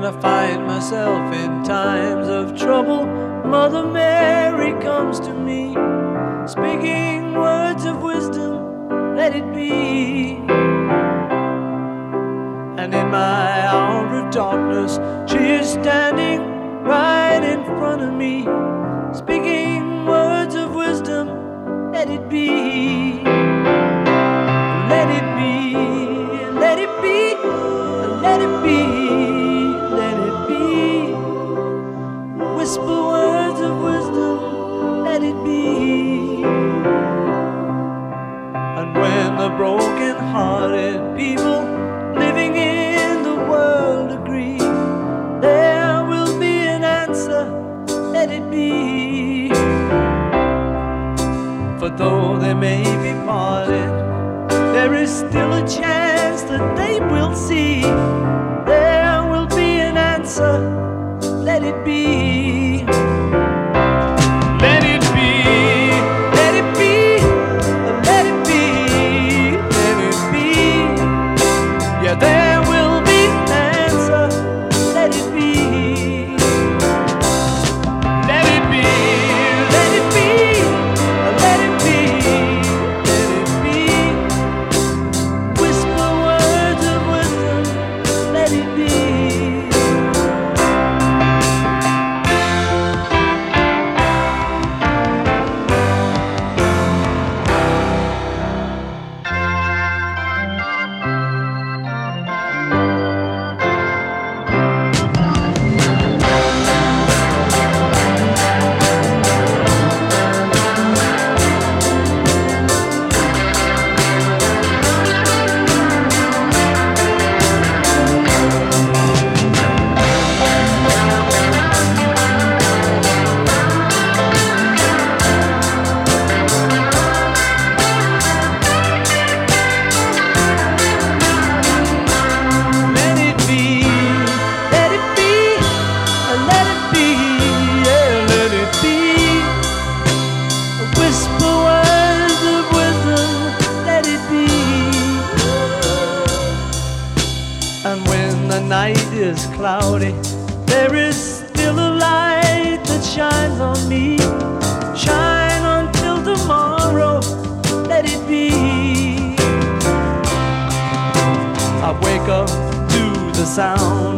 When I find myself in times of trouble, Mother Mary comes to me, speaking words of wisdom, let it be. And in my hour of darkness, she is standing right in front of me, speaking words of wisdom, let it be. Let it be, let it be, let it be, let it be. Whisper words of wisdom, let it be. And when the broken-hearted people living in the world agree, there will be an answer, let it be. For though they may be parted, there is still a chance that they will see. There will be an answer, let it be. Let it be, let it be, let it be, let it be. Yeah, there will be an answer, let it be. Let it be, let it be, let it be, let it be. Whisper words of wisdom, let it be. And when the night is cloudy, there is still a light that shines on me. Shine until tomorrow, let it be. I wake up to the sound